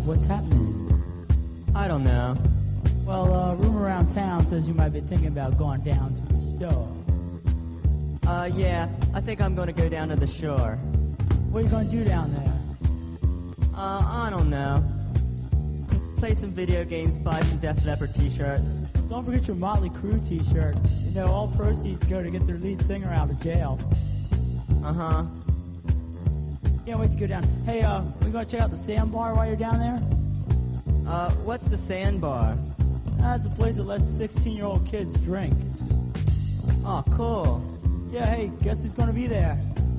what's happening? I don't know. Well, rumor around town says you might be thinking about going down to the shore. Yeah, I think I'm gonna go down to the shore. What are you gonna do down there? I don't know. Play some video games, buy some Def Leppard t-shirts. Don't forget your Motley Crue t-shirt. You know, all proceeds go to get their lead singer out of jail. Uh-huh. Can't wait to go down. Hey, we gonna check out the Sandbar while you're down there? What's the Sandbar? That's a place that lets 16-year-old kids drink. Oh, cool. Yeah, hey, guess who's gonna be there?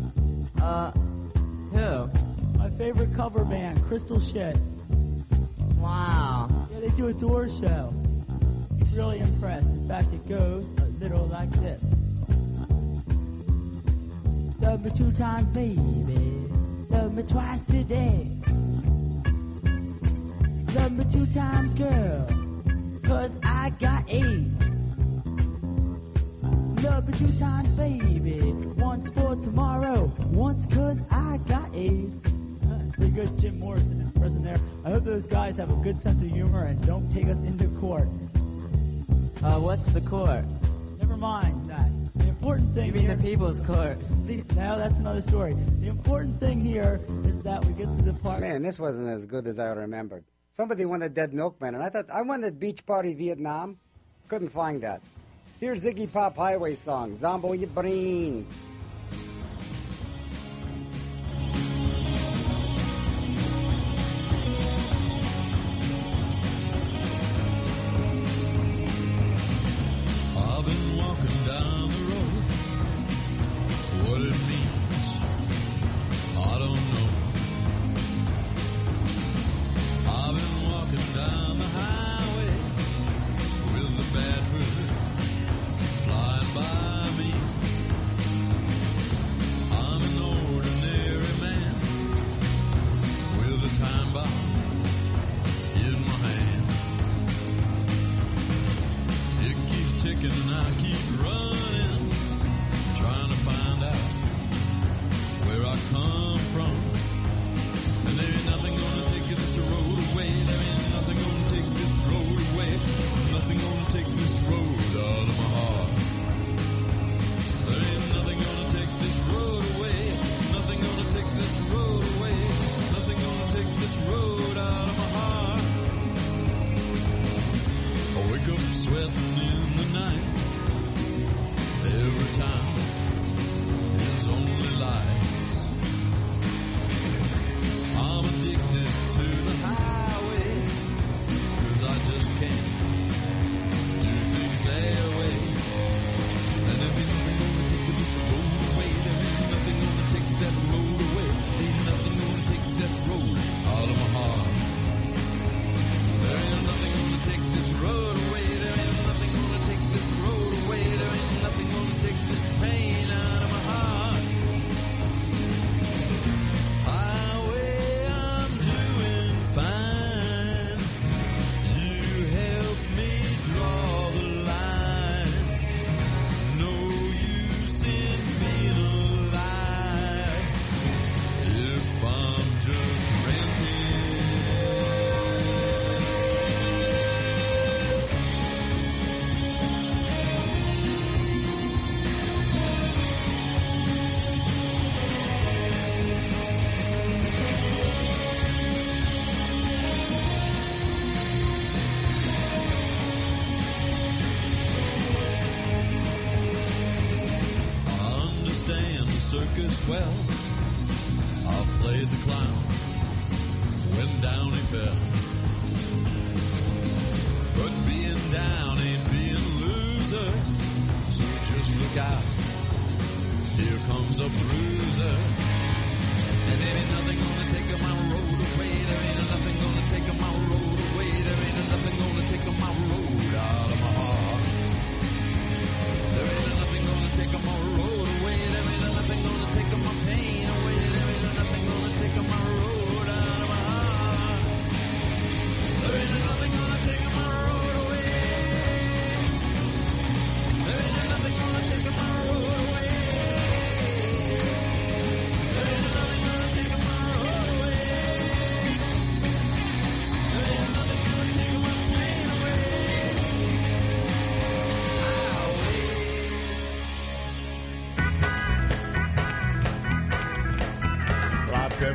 Who? My favorite cover band, Crystal Shit. Wow. Yeah, they do a Doors show. You're really impressed. In fact, it goes a little like this. Love me 2 times, baby. Love me twice today. Love me 2 times, girl. 'Cause I got AIDS. Love me 2 times, baby. Once for tomorrow. Once 'cause I got AIDS. Pretty good Jim Morrison is present there. I hope those guys have a good sense of humor and don't take us into court. What's the court? Never mind that. The important thing You mean here... the People's Court? No, that's another story. The important thing here is that we get to the part... Man, this wasn't as good as I remembered. Somebody wanted Dead Milkman, and I wanted Beach Party Vietnam. Couldn't find that. Here's Ziggy Pop Highway song, Zombo Ya Brain. I've been walking down the road. What it means, I don't know. I've been walking down the highway with the bad bird flying by me. I'm an ordinary man with a time bomb in my hand. It keeps ticking and I keep running, trying to find out where I come from. And there ain't nothing gonna take this road away. There ain't nothing gonna take this road away. Nothing gonna take this road out of my heart. There ain't nothing gonna take this road away. Nothing gonna take this road away. Nothing gonna take this road out of my heart. I wake up sweating in the night. Every time there's only lights. I'm addicted to the highway, 'cause I just can't do things their way. And there ain't nothing gonna take this road away. There ain't nothing gonna take that road away. Ain't nothing gonna take that road out of my heart. There ain't nothing gonna take this road away. There ain't nothing gonna take this road away. There ain't nothing gonna take this pain out of my heart. Highway, I'm doing fine. You help me draw the line. No use in being alive if I'm just renting. I understand the circus well. I've played the clown when down he fell. But being down ain't being a loser. So just look out. Here comes a bruiser. And there ain't nothing gonna take my road away. There ain't nothing gonna take my road away. There ain't nothing gonna take my road out of my heart. There ain't nothing gonna take my road away. There ain't nothing gonna take my pain away. There ain't nothing gonna take my road out of my heart. There ain't nothing gonna take my road away. There ain't nothing gonna take my road away. There ain't nothing gonna take my road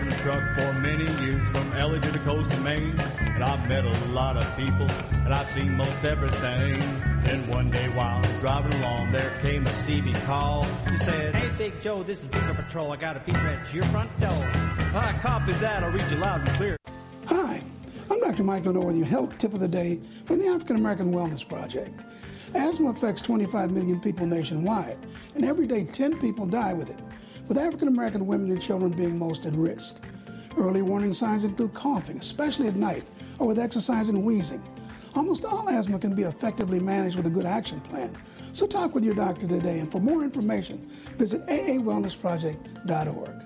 driven a truck for many years from LA to the coast of Maine. And I've met a lot of people, and I've seen most everything. Then one day while I was driving along, there came a CB call. He said, "Hey, Big Joe, this is Beaver Patrol. I got a beaver at your front door." "I copy that. I'll read you loud and clear." Hi, I'm Dr. Michael North with your health tip of the day from the African American Wellness Project. Asthma affects 25 million people nationwide, and every day 10 people die with it, with African American women and children being most at risk. Early warning signs include coughing, especially at night, or with exercise and wheezing. Almost all asthma can be effectively managed with a good action plan. So talk with your doctor today, and for more information, visit aawellnessproject.org.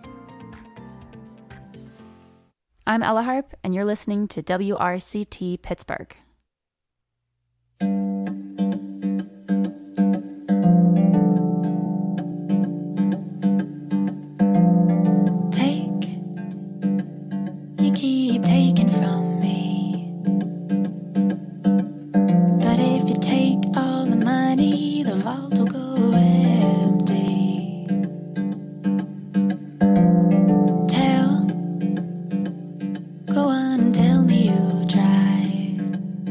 I'm Ella Harp, and you're listening to WRCT Pittsburgh. You keep taking from me, but if you take all the money, the vault will go empty. Go on and tell me you tried.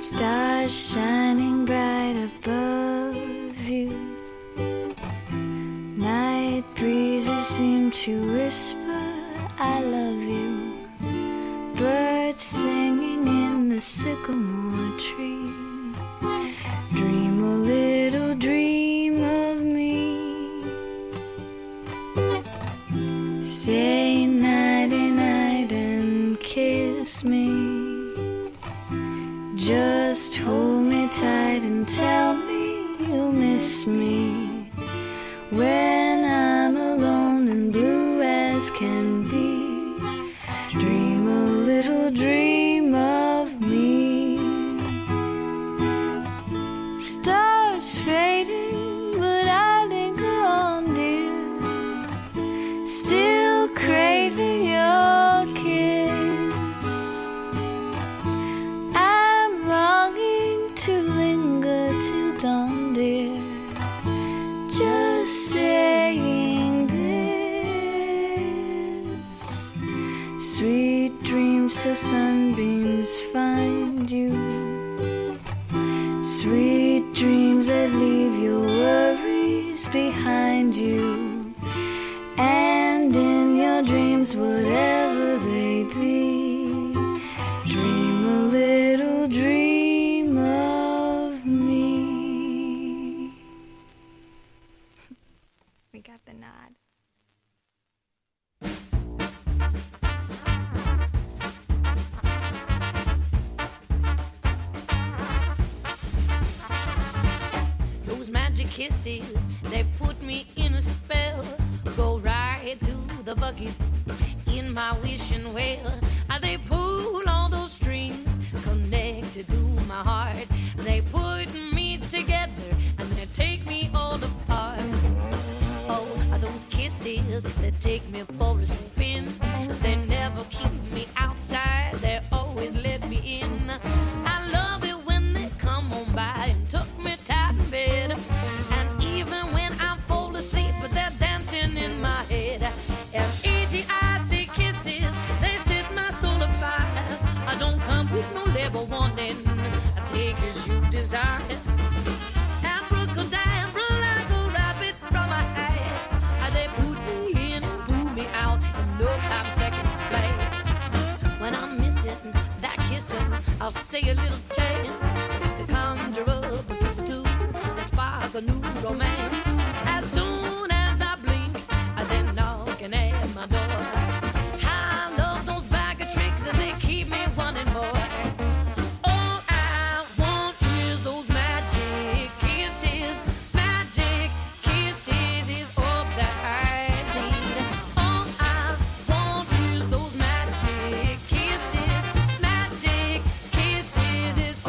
Stars shining bright above you. Night breezes seem to whisper, I love you. Birds singing in the sycamore tree. Dream a little dream of me. Say nighty night and kiss me. Just hold me tight and tell me you'll miss me when I'm alone and blue as can be. Dream a little dream of me. Stars fading, but I linger on, dear. Still craving your kiss. To linger till dawn, dear. Just saying this. Sweet dreams till sunbeams find you. Sweet dreams that leave your worries behind you. And in your dreams, whatever they be, dream a little dream of me. We got the nod. Those magic kisses, they put me in a spell. Go right to the bucket in my wishing well. They pull all those strings connected to my heart. They put me together and they take me all apart. Oh, those kisses, they take me for a spin. They never keep me outside, they always let me in. I love it when they come on by and tuck me tight in bed. And even when I fall asleep, they're dancing in my head. F-E-G-I-C kisses, they set my soul afire. I don't come with no label warning, I take as you desire. Abracadabra like a rabbit from a hat. They put me in and pull me out in no time seconds play. When I'm missing that kissing, I'll say a little chant to conjure up a kiss or two and spark a new romance. As soon as I blink, they're knocking at my door. I love those bag of tricks and they keep me wanting more. All I want is those magic kisses. Magic kisses is all that I need. All I want is those magic kisses. Magic kisses is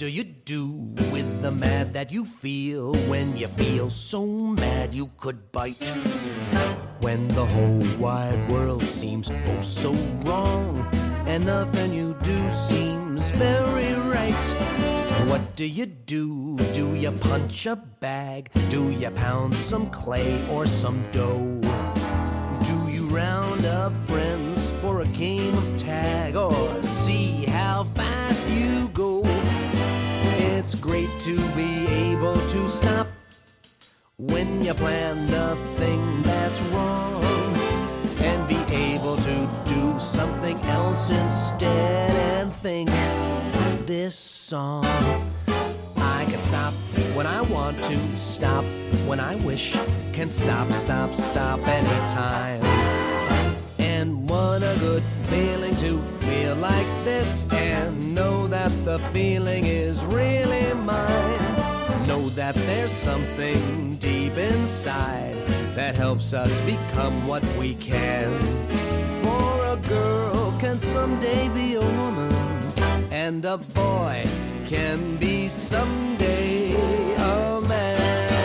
do you do with the mad that you feel when you feel so mad you could bite? When the whole wide world seems oh so wrong and nothing you do seems very right. What do you do? Do you punch a bag? Do you pound some clay or some dough? Do you round up friends for a game of tag or see how fast you go? It's great to be able to stop when you plan the thing that's wrong and be able to do something else instead and think this song. I can stop when I want to, stop when I wish, can stop, stop, stop anytime. And what a good feeling to feel like this and know that the feeling is really mine. Know that there's something deep inside that helps us become what we can. For a girl can someday be a woman, and a boy can be someday a man.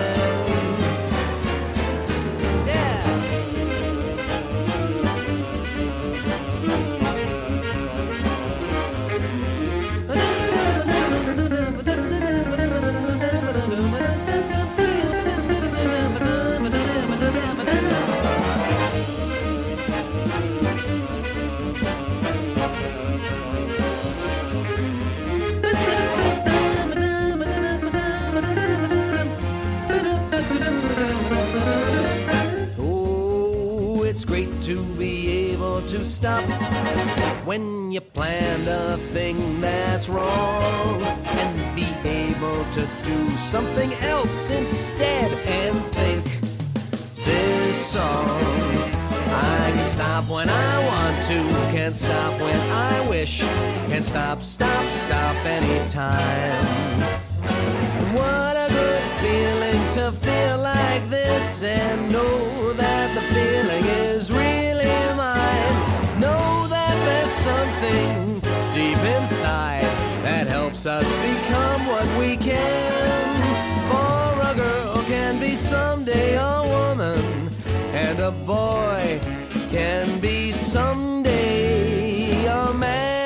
To be able to stop when you planned a thing that's wrong and be able to do something else instead and think this song. I can stop when I want to, can stop when I wish, can stop, stop, stop anytime. What a good feeling to feel like this and know that the feeling is really mine. Know that there's something deep inside that helps us become what we can. For a girl can be someday a woman, and a boy can be someday a man.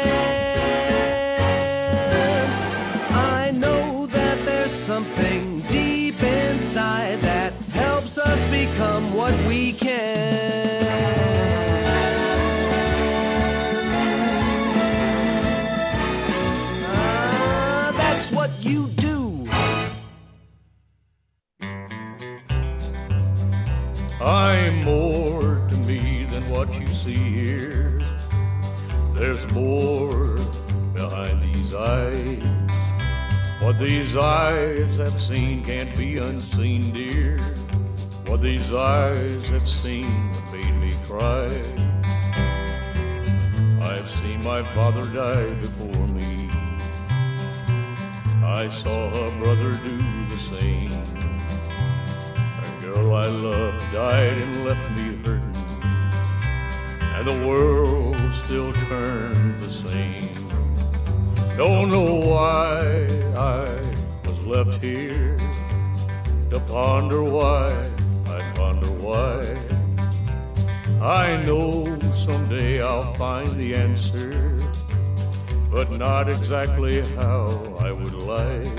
I know that there's something deep inside that helps us become what we can. That's what you do. I'm more to me than what you see here. There's more behind these eyes. What these eyes have seen can't be unseen, dear. What these eyes have seen made me cry. I've seen my father die before me. I saw a brother do the same. A girl I loved died and left me hurting, and the world still turned the same. Don't know why I was left here to ponder why, I ponder why. I know someday I'll find the answer, but not exactly how I would like.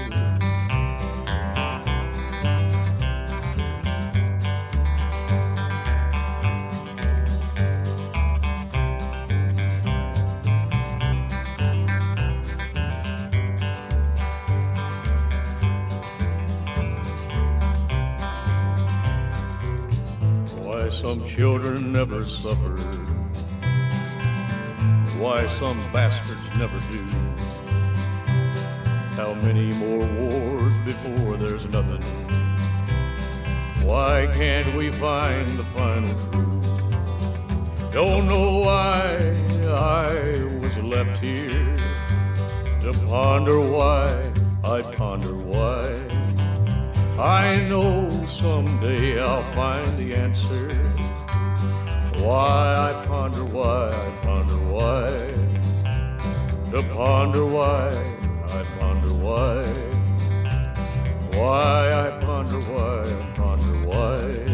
Some children never suffer, why some bastards never do. How many more wars before there's nothing? Why can't we find the final truth? Don't know why I was left here to ponder why, I ponder why. I know someday I'll find the answer. Why I ponder why, I ponder why. To ponder why, I ponder why. why. Why I ponder why.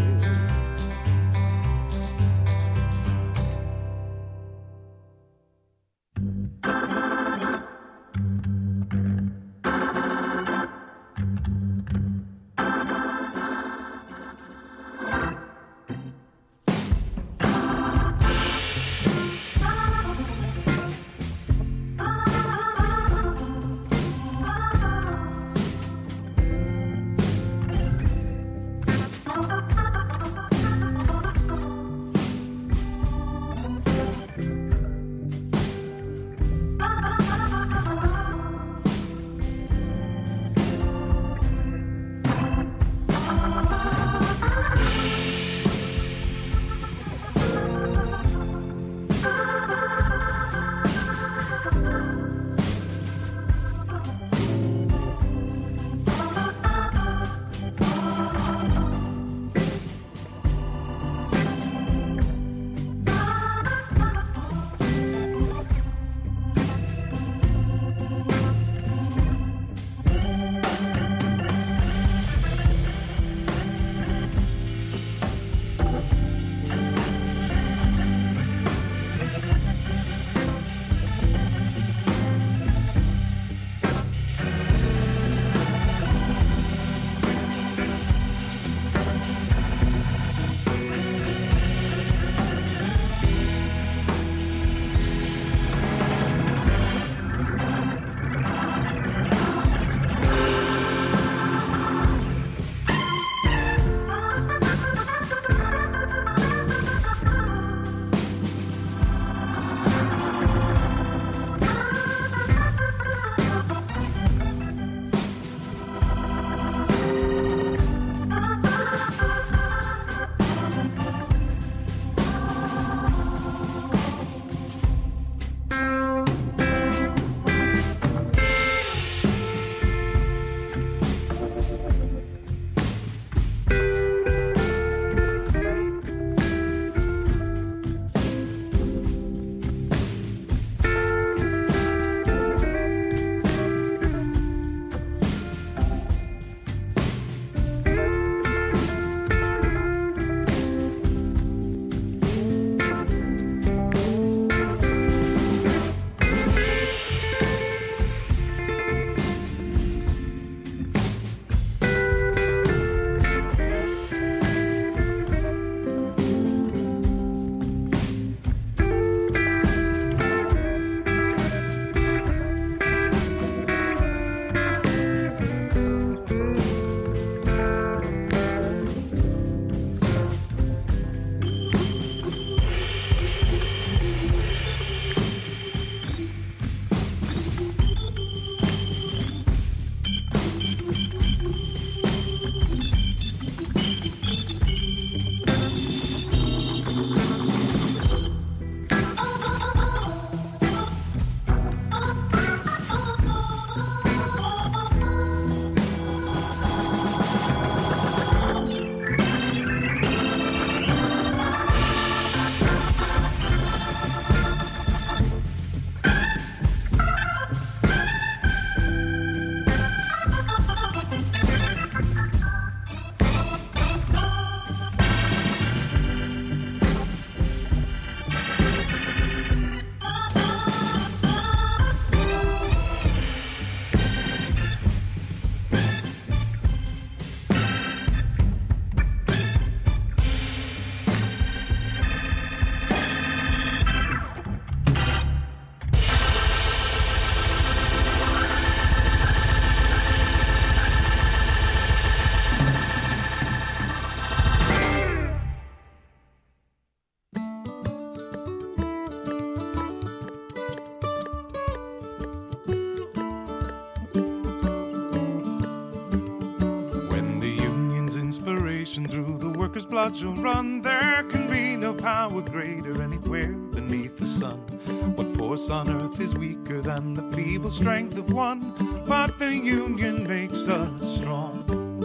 Through the workers' blood shall run. There can be no power greater anywhere beneath the sun. What force on earth is weaker than the feeble strength of one? But the union makes us strong.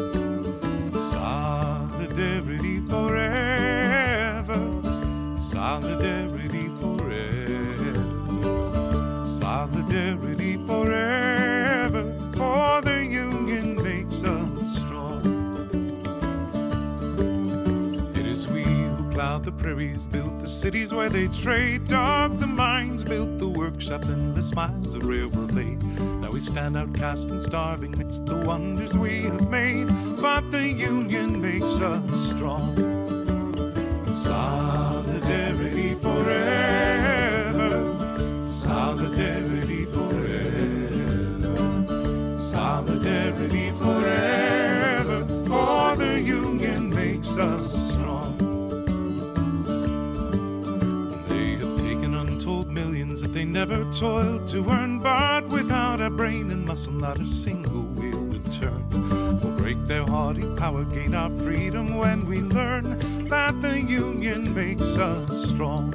Solidarity forever. Solidarity forever. Solidarity forever. For plowed the prairies, built the cities where they trade, dug the mines, built the workshops, endless miles of railroad laid. Now we stand outcast and starving midst the wonders we have made, but the union makes us strong. Solidarity forever, solidarity forever, solidarity forever, for the union makes us strong. They have taken untold millions that they never toiled to earn, but without a brain and muscle not a single wheel would turn. We'll break their haughty power, gain our freedom when we learn that the union makes us strong.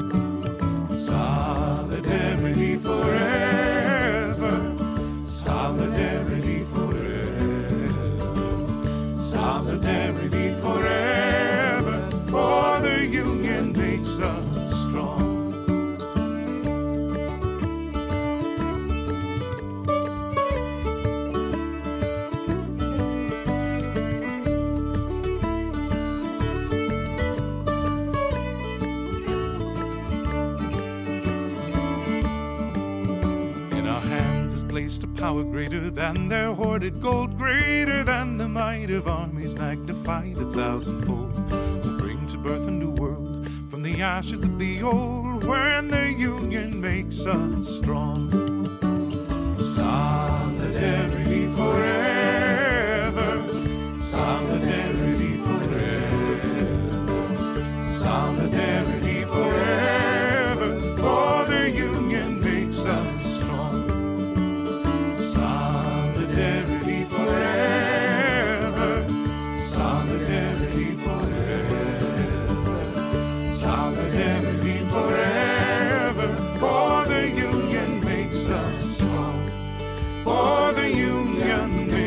Solidarity forever, solidarity forever, solidarity forever, for the union makes us strong. Placed a power greater than their hoarded gold, greater than the might of armies magnified 1,000-fold. We'll bring to birth a new world from the ashes of the old, when the union makes us strong. Solidarity forever, solidarity forever, solidarity forever, for the union makes us strong. Solidarity forever, solidarity forever, solidarity forever, for the union makes us strong, for the union makes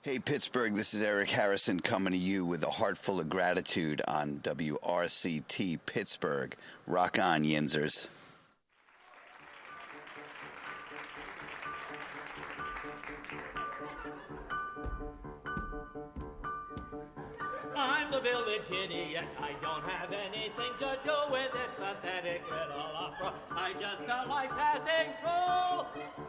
Hey Pittsburgh, this is Eric Harrison coming to you with a heart full of gratitude on WRCT Pittsburgh. Rock on, Yinzers. I'm the village idiot. I don't have anything to do with this pathetic little opera. I just felt like passing through.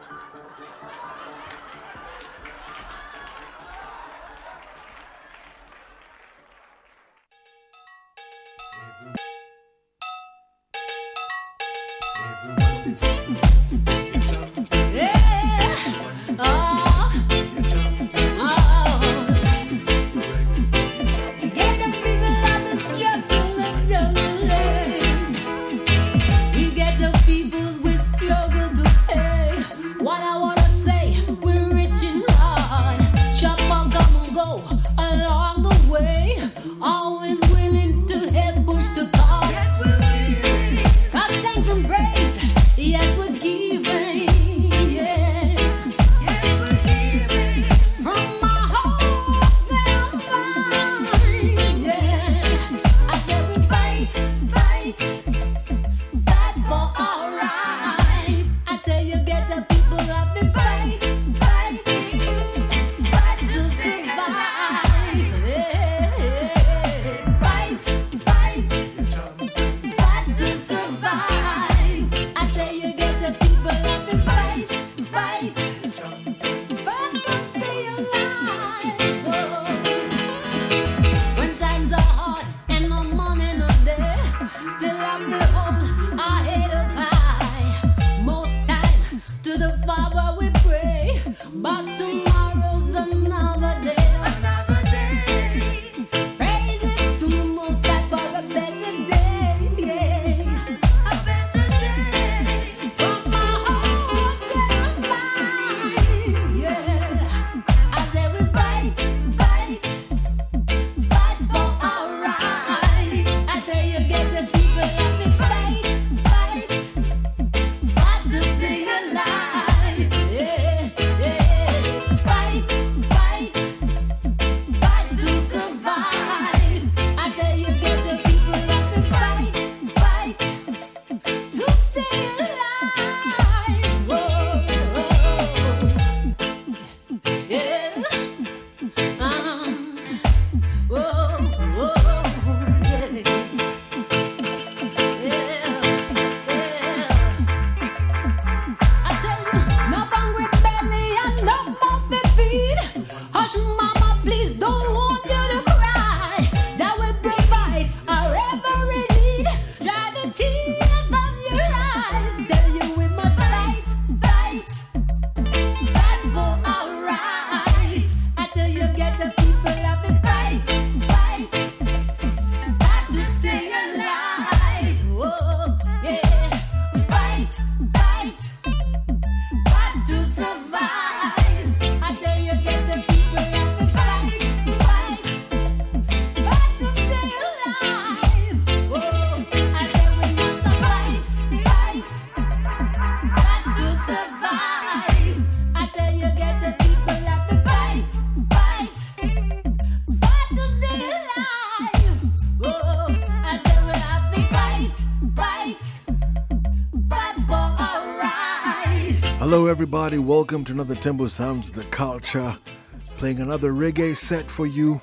Hello everybody, welcome to another Tembo Sounds the Culture, playing another reggae set for you.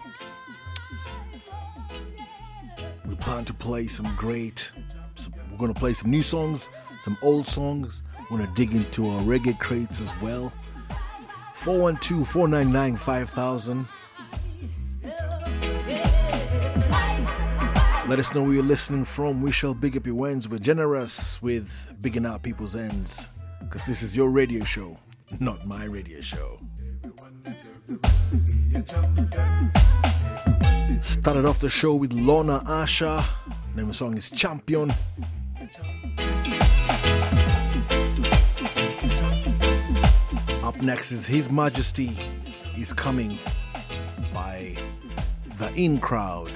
We plan to play we're going to play some new songs, some old songs. We're going to dig into our reggae crates as well. 412-499-5000. Let us know where you're listening from. We shall big up your ends. We're generous with bigging up people's ends, because this is your radio show, not my radio show. Started off the show with Lorna Asha. The name of the song is Champion. Up next is His Majesty Is Coming by The In Crowd.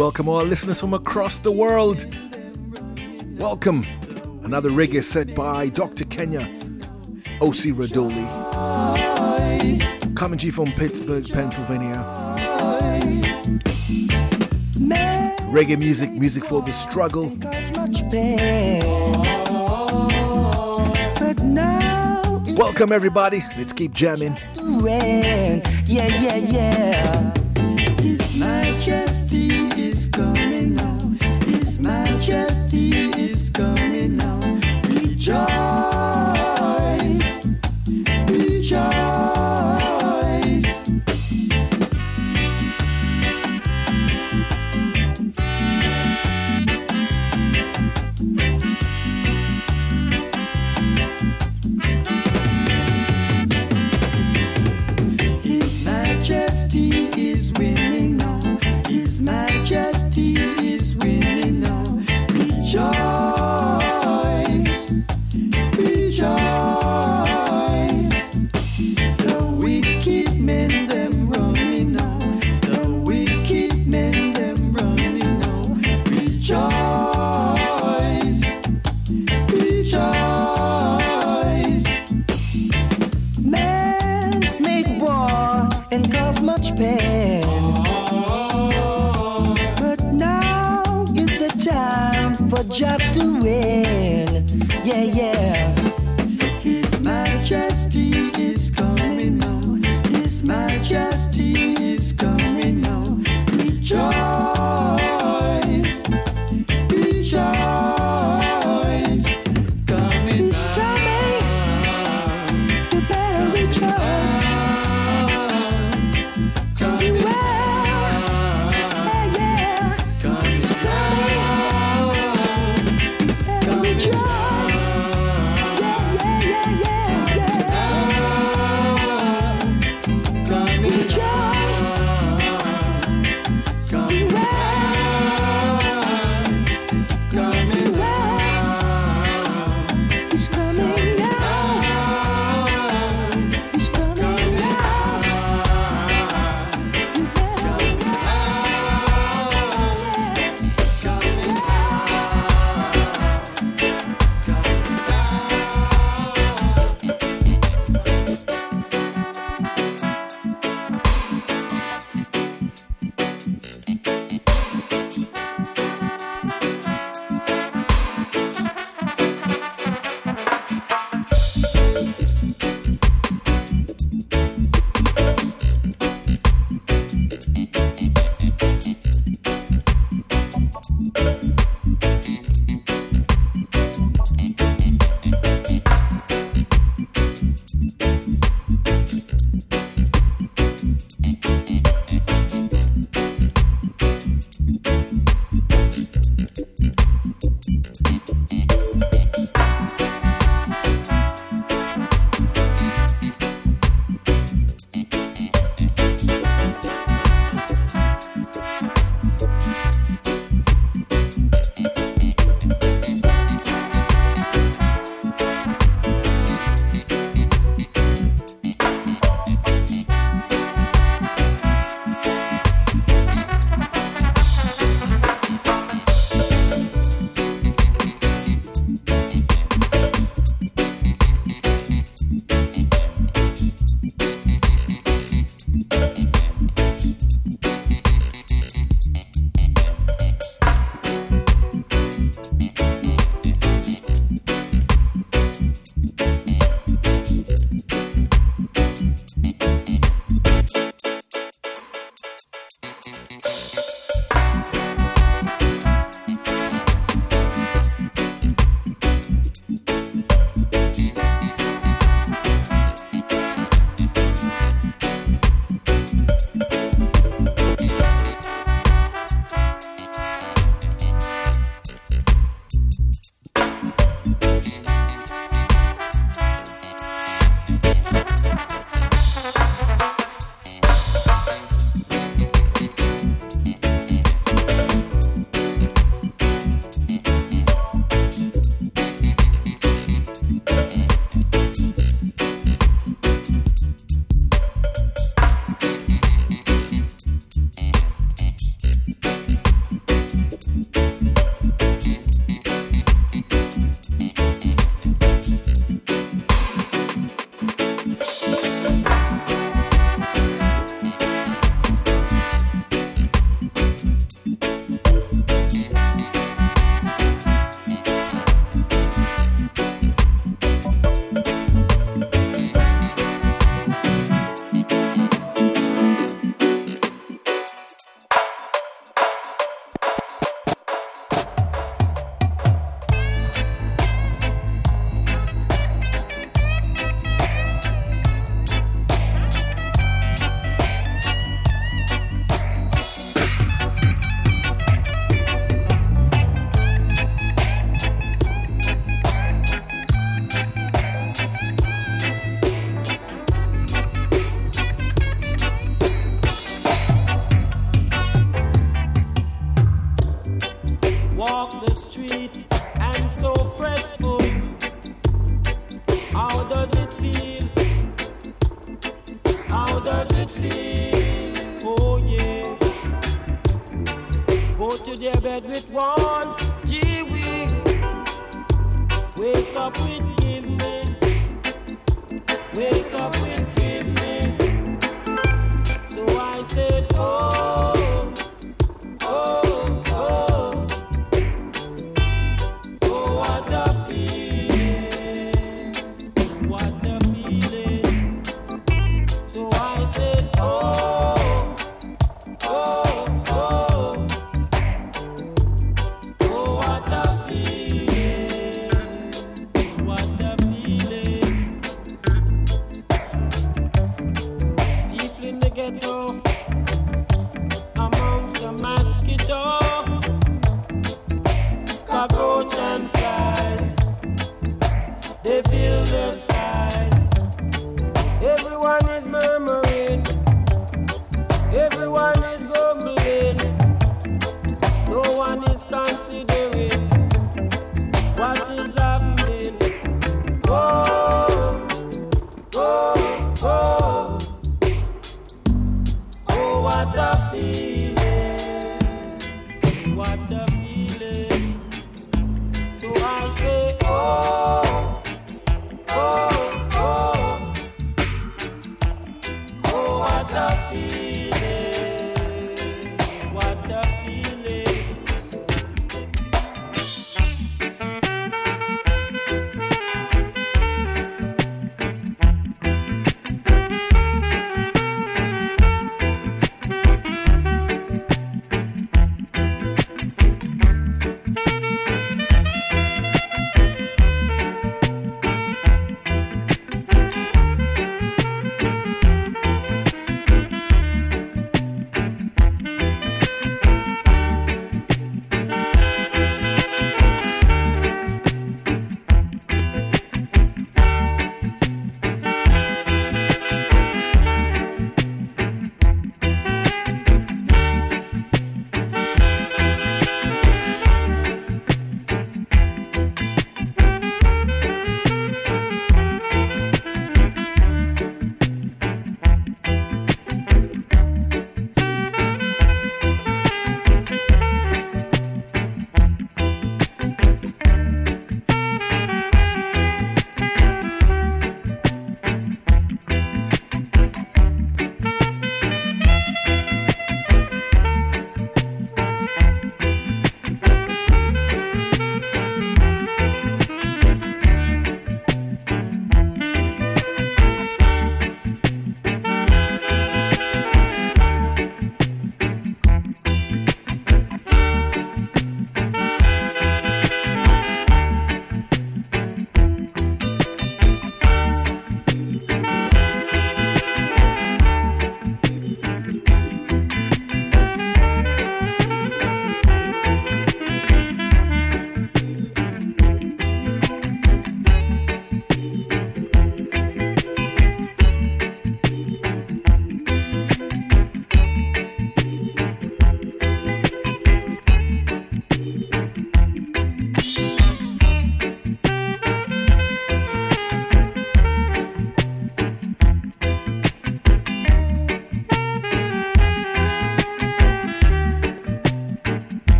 welcome all listeners from across the world. Welcome. Another reggae set by Dr. Kenya, O.C. Radoli. Coming to you from Pittsburgh, Pennsylvania. Reggae music, music for the struggle. Welcome everybody, let's keep jamming. Yeah, yeah, yeah. His Majesty is coming now. His Majesty is coming now. Rejoice, rejoice. His Majesty is winning now. His Majesty is winning now. Rejoice, rejoice. The wicked men them running now. The wicked men them running now. Rejoice, rejoice. Man make war and cause much pain. But now is the time for Jah to reign. Yeah, yeah. His Majesty is coming now. His Majesty is coming now. Rejoice, rejoice. Coming He's coming. You better rejoice. Coming yeah, yeah. He's coming. You better rejoice. bed with wants, gee wee. Wake up with give me. Wake up with give me. So I said, oh, oh, oh. Oh, what a feeling. What a feeling. So I said, oh, oh, oh. Oh, what a feeling. What a feeling. Deep in the ghetto, amongst the mosquito, cockroach and flies, they fill the skies. Everyone is murmuring, everyone is grumbling, no one is considering what is happening. Oh, oh, oh, oh, what a feeling, what a feeling. So I say, oh, oh.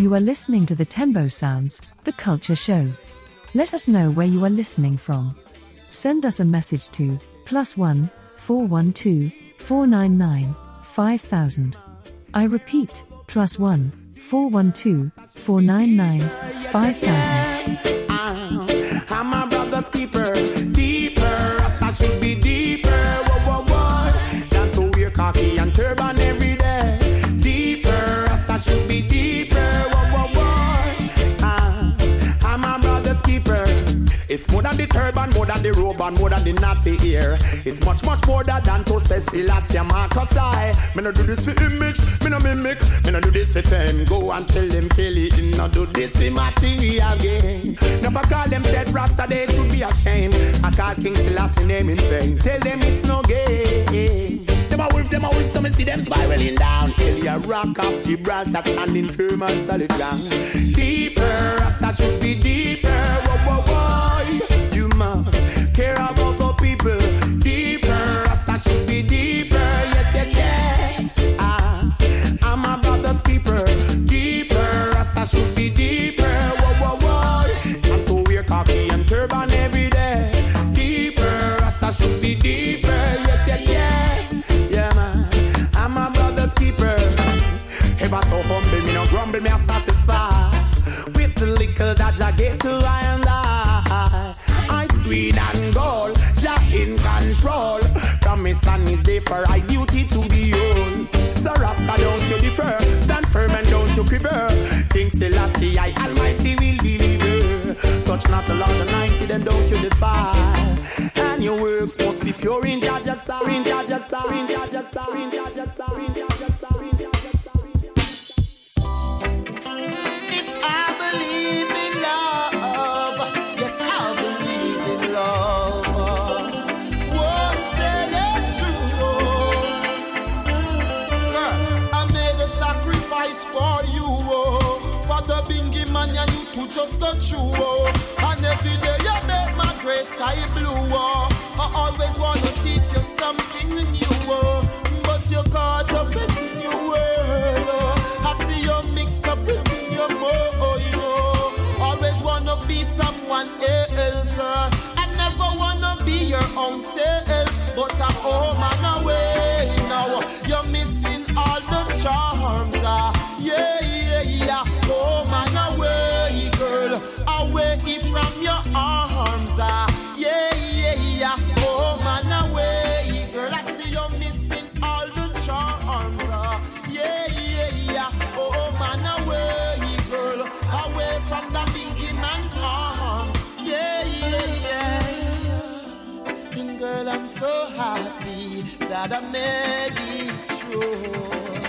You are listening to the Tembo Sounds, the Culture Show. Let us know where you are listening from. Send us a message to +1 412 499 5000. I repeat, +1 412 499 5000. I'm my brother's keeper, deeper. Rasta should be deeper. Whoa, whoa, whoa. Than to wear khaki and turban every day. Deeper, Rasta should be deeper. Whoa, whoa, whoa. I'm my brother's keeper. It's more than the turban, more than the robe, and more than the natty ear. It's much, much more than to say Selassie Marcus I. Me no do this for image, me no mimic, me no do this for fame. Go and tell them Kelly, no do this for material gain. Never call themselves Rasta, they should be ashamed. I call King Selassie name in vain. Tell them it's no game. Them a wolf, so me see them spiraling down. Elia rock of Gibraltar, standing firm and solid ground. Deeper, Rasta should be deeper. Whoa, whoa, whoa. You must care about the people. Deeper, Rasta should be deeper. Yes, yes, yes. I'm a brother's keeper. Deeper, Rasta should be deeper. Whoa, whoa, whoa. And to wear khaki and turban every day. Deeper, Rasta should be deeper. Yes, yes, yes. Yeah, man. I'm a brother's keeper. Ever so humble, me no grumble, me a satisfy. With the liquor that Jah gave to I and I. Ice green and gold, Jah in control. Promise and his day for I duty to be own. So Rasta, don't you defer. Stand firm and don't you quiver. King Selassie, I Almighty will deliver. Touch not the Lord Almighty, then don't you defile. And your works must be pure in Jah Jah sight. In Jah Jah sight. In Jah Jah sight. In Jah Jah sight. In Jah Jah sight. If I believe in love, yes, I believe in love. Won't say it's true. Girl, I made a sacrifice for you. For the bingy man, and you to just the true. And every day you make my gray sky blue. I always wanna teach you something new. But you're caught up in your world. I see you mixed up in your mind. Always wanna be someone else. I never wanna be your own self. But I'm home and away now. You're missing all the charms. Yeah, yeah, yeah. Home and away, girl. Away from your arms. Yeah, yeah, yeah. Home and away, girl. I see you're missing all the charms. Yeah, yeah, yeah. Home and away, girl. Away from the big man's arms. Yeah, yeah, yeah. And girl, I'm so happy that I made it true.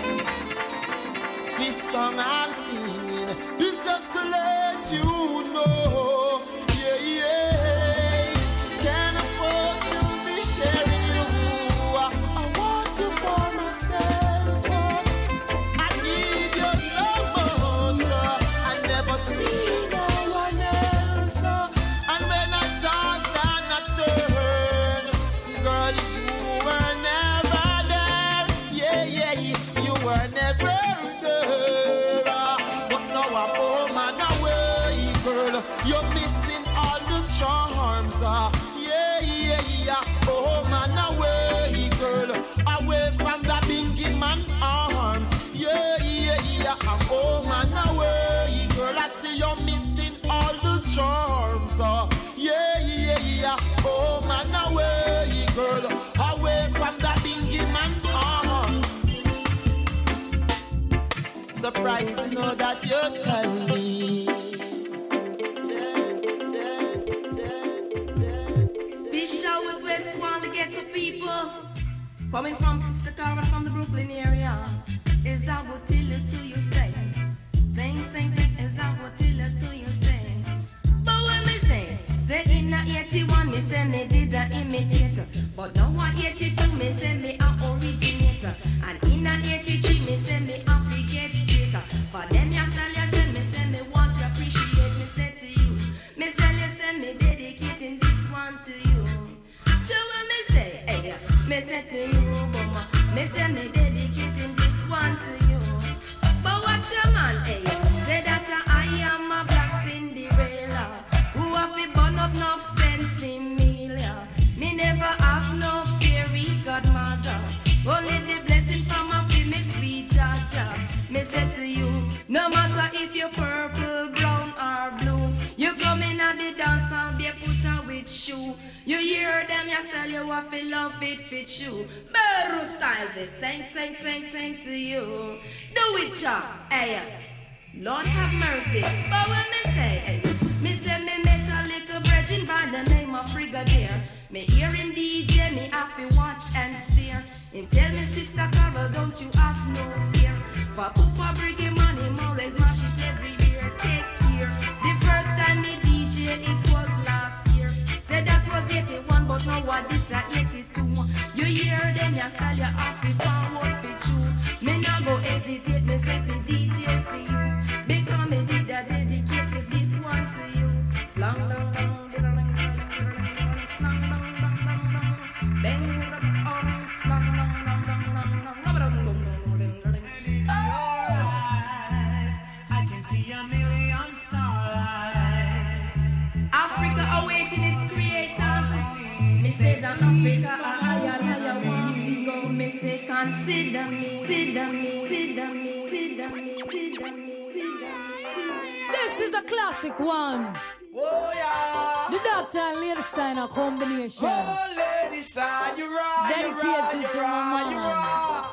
This song I'm singing is just to let you know. Yeah, yeah. Can't afford to be sharing you. I want you for myself. I need you so much. I never see no one else. And when I toss and I turn, girl, you were never there. Yeah, yeah, you were never there. But now I'm home and away, girl. You're missing all the charms. Yeah, yeah, yeah. Home and away, girl. Away from the bingy man arms. Yeah, yeah, yeah. I'm home and away, girl. I see you're missing all the charms. Yeah, yeah, yeah. Home and away, girl. Away from the bingy man arms. Surprised to know that you tell me. Special request to all the ghetto people coming from Sister Carmen from the Brooklyn area. Is I will tell it to you say. Sing, sing, sing, is I will tell it to you say. But when me say in a 81 me say me did a imitator. But now a 82 me say me a originator. And in a 83 me say me a forget greater. For them you say me want to appreciate me say to you. Me say me dedicating this one to you. So when me say, hey, me say to you, mama, me say me dedicating this one to you. But watch your man, hey, say that matter if you're purple, brown, or blue. You come in at the dance hall barefoot or with shoe. You hear them, you tell you what feel love it fit you. Beru styles it, sing to you. Do it, y'all, hey. Lord have mercy, but when me say me met a little virgin by the name of Brigadier. Me hearing DJ, me have to watch and steer. Him tell me, Sister Carol, don't you have no fear. For Papa bring him money, him always mash it every year. Take care. The first time me DJ, it was last year. Said that was 81, but now what this is 82. You hear them, you style, you have to forward for you. Me not go hesitate, me say for DJ for you. Because me did that dedicate this one to you. Slung down, slung down, bang on, slung I can see a million starlights. Africa awaiting its creator. Me say that Africa a higher one to go. Me say consider me, consider me, consider me, consider me, consider me. This is a classic one. Oh yeah. The Doctor and Lady Signer combination. Oh, Lady Signer, you raw, dedicated to my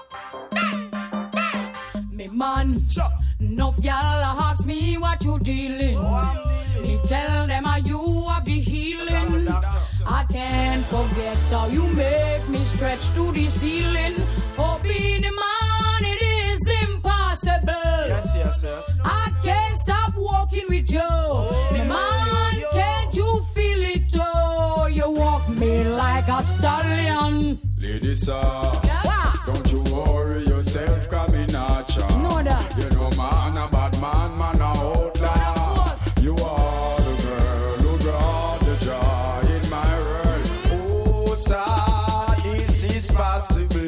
man. Me man, enough y'all ask me what you dealing. Me tell them how you have the healing. I can't forget how you make me stretch to the ceiling. Oh, being a man, it is impossible. Yes. I can't stop walking with you. Me man, can't you feel it? Oh, you walk me like a stallion. Lady sir, don't you worry yourself, cause me not sure. Know that. You know man a bad man, man a outlaw. You are the girl who brought the joy in my world. Oh sir, this is possible.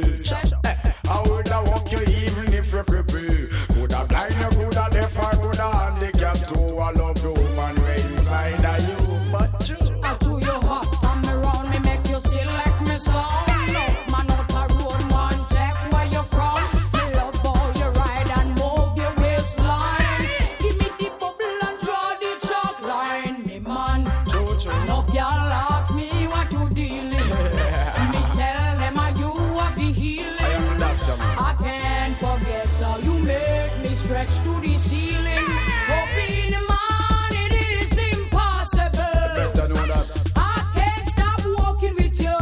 I would have walked you even if you're crippled. Could have blind you, could have deaf, I could have handicapped too. I love the woman way inside of you, but you. I do you hot, come around me, make you see like me song. Man out the road, one check where you from. Me love how you ride and move your waistline. Give me the bubble and draw the chalk line. Me man, enough y'all ask me what you dealing. Me tell them how you have the healing. I can't forget how you make me stretch to the ceiling. Oh, being a man, it is impossible. I can't stop walking with you.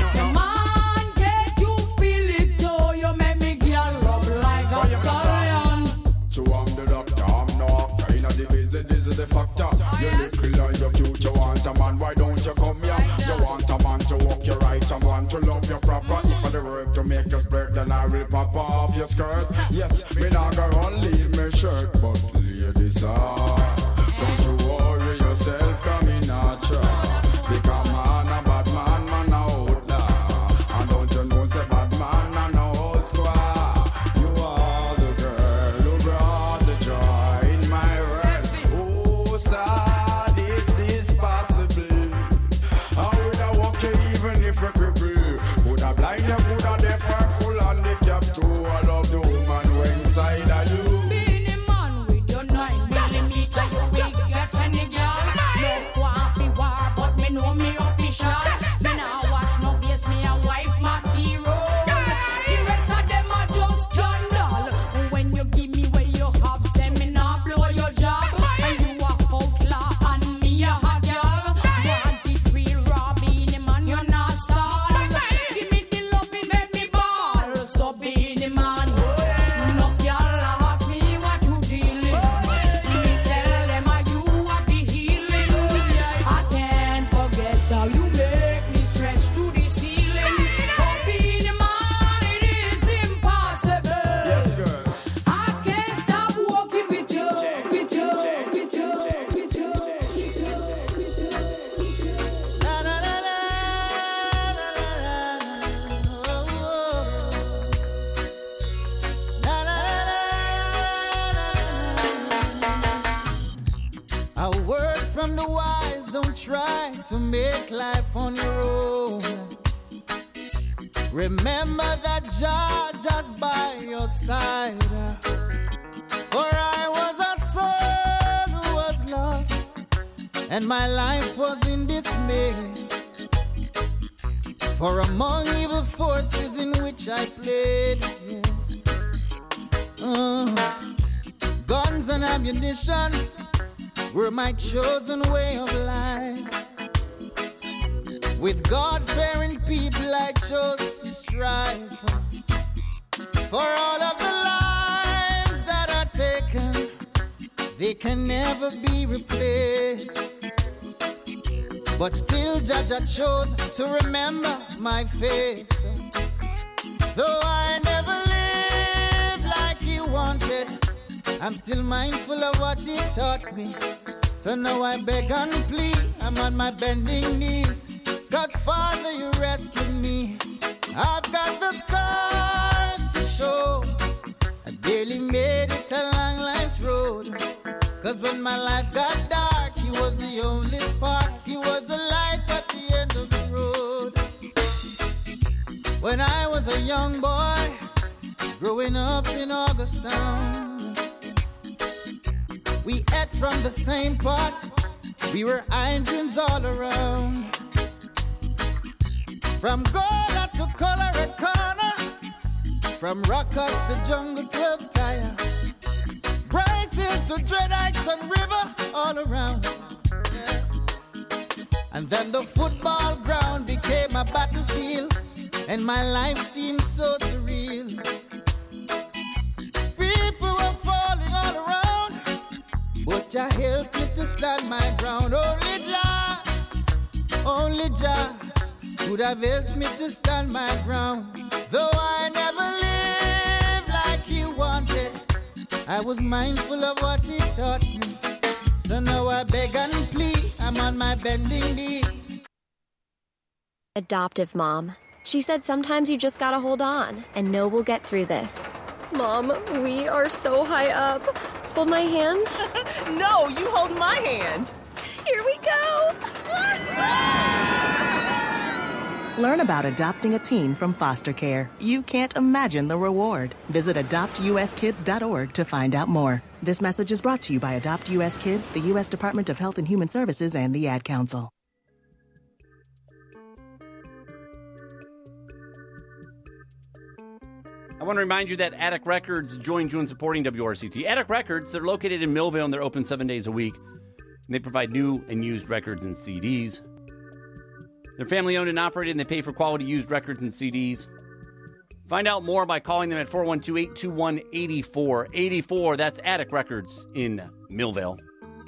Man, can't you feel it? Oh, you make me girl up like a stallion. So I'm the doctor, I'm not kind of the visit, this is the factor. You little and you're cute, you want a man, why don't you come here? You want a man to walk you right, someone to love you proper. If I the work to make you spread, then I will pop off your skirt. Yes, me not gonna leave me shirt, but lady sir, don't you worry yourself, cause me not sure. Because man a bad man, man a outlaw. And don't you know say bad man and no old squad. You are the girl who brought the joy in my world. Oh sir, this is possible. I would have walked you even if you cripple. Would have blind you, would have deaf or full handicapped too. I love the woman who inside of you. Being a man with your 9mm, you will get any girl. No coffee war, but me know me official. Me now watch no face, me a wife material. The rest of them are just scandal. When you give me where you have, say me not blow your job. And you a outlaw and me a hot girl. Want it real raw, being a man, you're not stall. Give me the love, it make me ball. So being a man, enough y'all ask me what you dealing. Me tell them how you have the healing. I can't forget how you make me stretch to the ceiling. Oh, being a man, it is impossible. Yes, girl. I can't stop walking with you, with you, with you, with you, with you. A word from the wise, don't try to make life on your own. Remember that Jah just by your side. For I was a and my life was in dismay. For among evil forces in which I played, guns and ammunition were my chosen way of life. With God-fearing people I chose to strive for all of the lives that are taken. They can never be replaced. But still Jaja chose to remember my face. Though I never lived like he wanted, I'm still mindful of what he taught me. So now I beg and plead, I'm on my bending knees. 'Cause Father, you rescued me. I've got the scars to show. I barely made it along life's road. 'Cause when my life got dark, he was the only spark. He was the light at the end of the road. When I was a young boy, growing up in Augustown, we ate from the same pot. We were Indians all around. From Gola to Colorado Corner, from Rockers to Jungle 12 Tire, Bryce Hill to Dreadites and River, all around. And then the football ground became a battlefield, and my life seemed so surreal. People were falling all around, but Jah helped me to stand my ground. Only Jah could have helped me to stand my ground. Though I never lived like he wanted, I was mindful of what he taught me. So now I beg and plead, I'm on my bending knees. Adoptive mom. She said sometimes you just gotta hold on and know we'll get through this. Mom, we are so high up. Hold my hand. No, you hold my hand. Here we go. Learn about adopting a teen from foster care. You can't imagine the reward. Visit adoptuskids.org to find out more. This message is brought to you by Adopt US Kids, the U.S. Department of Health and Human Services, and the Ad Council. I want to remind you that Attic Records joined you in supporting WRCT. Attic Records, they're located in Millvale and they're open 7 days a week. And they provide new and used records and CDs. They're family-owned and operated, and they pay for quality used records and CDs. Find out more by calling them at 412-821-8484. That's Attic Records in Millvale.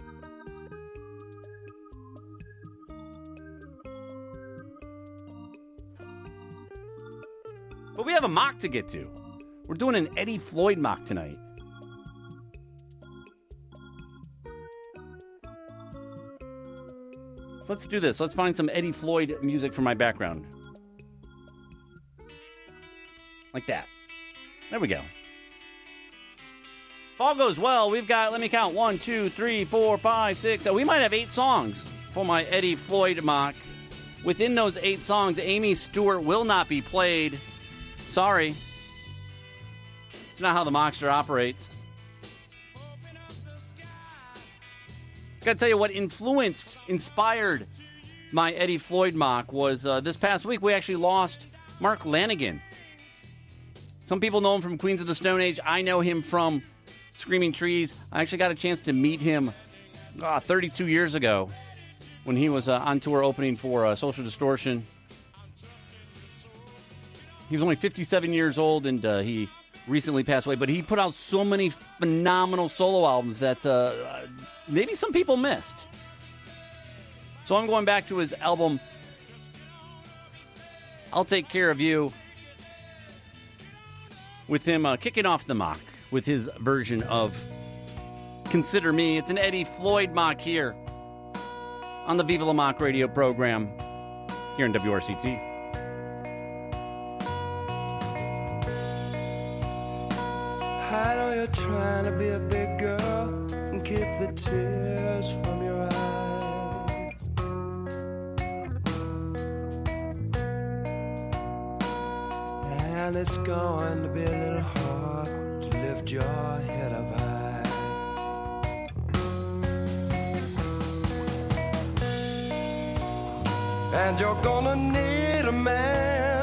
But we have a mock to get to. We're doing an Eddie Floyd mock tonight. Let's do this. Let's find some Eddie Floyd music for my background. Like that. There we go. If all goes well, we've got, let me count, 1, 2, 3, 4, 5, 6. We might have 8 songs for my Eddie Floyd mock. Within those 8 songs, Amy Stewart will not be played. Sorry. It's not how the mockster operates. Got to tell you what inspired my Eddie Floyd mock was this past week we actually lost Mark Lanegan. Some people know him from Queens of the Stone Age. I know him from Screaming Trees. I actually got a chance to meet him 32 years ago when he was on tour opening for Social Distortion. He was only 57 years old and he recently passed away, but he put out so many phenomenal solo albums that maybe some people missed. So I'm going back to his album, I'll Take Care of You, with him kicking off the mock with his version of Consider Me. It's an Eddie Floyd mock here on the Viva La Mock radio program here in WRCT. I know you're trying to be a big girl and keep the tears from your eyes. And it's going to be a little hard to lift your head up high. and you're gonna need a man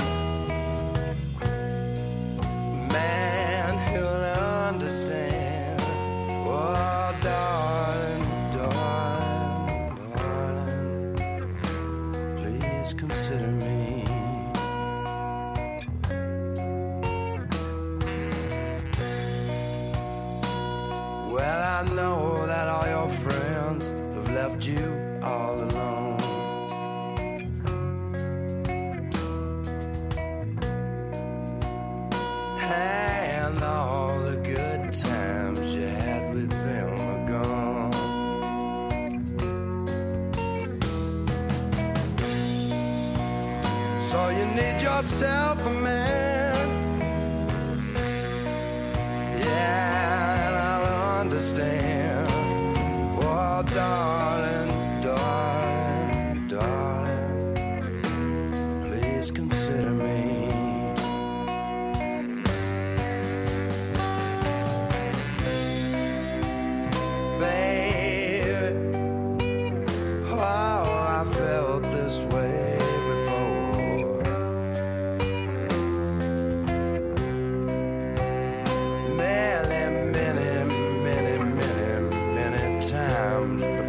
who'll understand. Oh, darling, darling, darling, please consider me. Well, I know that all your friends have left you all alone. And all the good times you had with them are gone. So you need yourself a man. Yeah, and I'll understand. Oh, darling, darling, darling, please consider me. Baby, oh, I felt this way before. Many, many, many, many, many times before.